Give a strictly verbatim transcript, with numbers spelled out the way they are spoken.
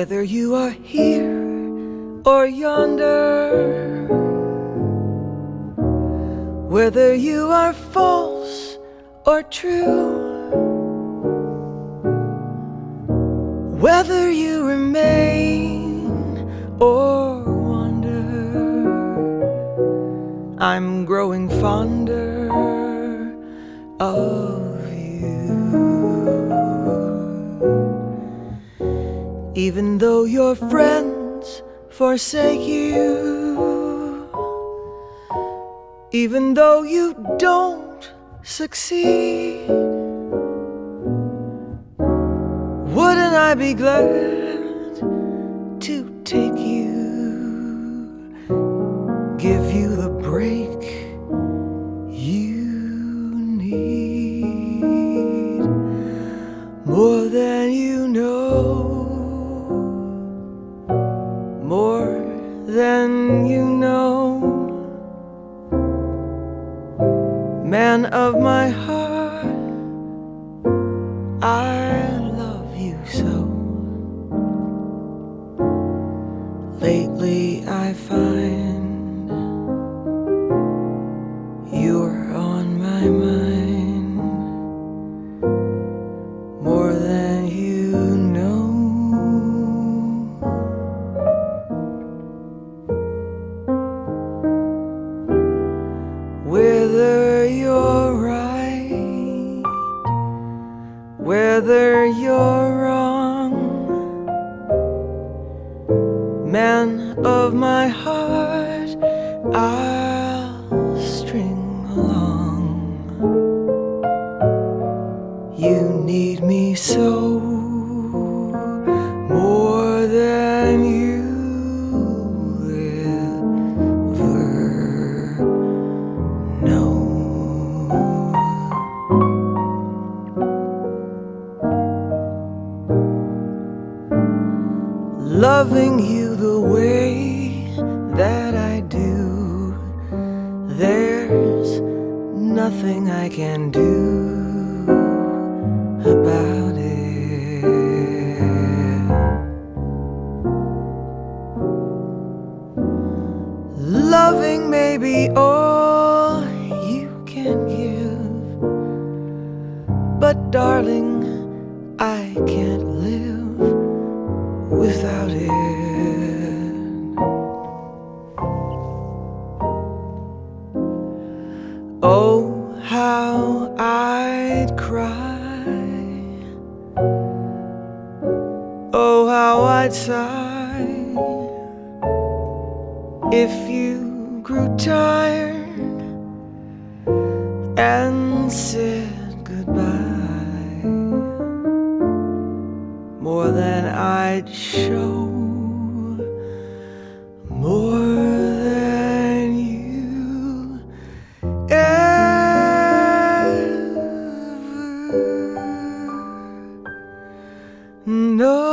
whether you are here or yonder, whether you are false or true, whether you remain or wander, I'm growing fonder of you. Even though your friends forsake you, even though you don't succeed, wouldn't I be glad to take you, give you the break you need, more than you know, more than you know. Man of my heart, I love you so. Lately I find you're on my mind, more than you know. Whether you're right, whether you're wrong, man of my heart, I'll string along. You need me so, more than you ever know. Loving you the way that I do, there's nothing I can do about it. Loving may be all you can give, but darling, I can't live without it. Oh, how I'd cry, oh, how I'd sigh, if you grew tired and said goodbye, more than I'd show, more than you ever know.